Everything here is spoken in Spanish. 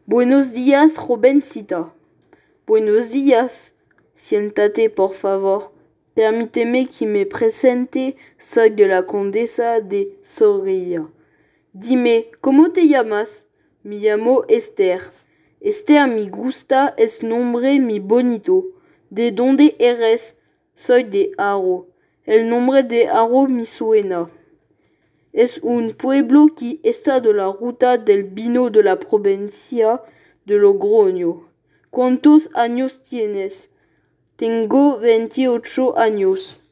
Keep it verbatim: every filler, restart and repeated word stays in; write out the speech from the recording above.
Buenos días, jovencita. Buenos días. Siéntate, por favor. Permíteme que me presente. Soy de la condesa de Soria. Dime, ¿cómo te llamas? Me llamo Esther. Esther me gusta, es nombre muy bonito. ¿De dónde eres? Soy de Haro. El nombre de Haro me suena. Es un pueblo que está de la ruta del vino de la provincia de Logroño. ¿Cuántos años tienes? Tengo veintiocho años.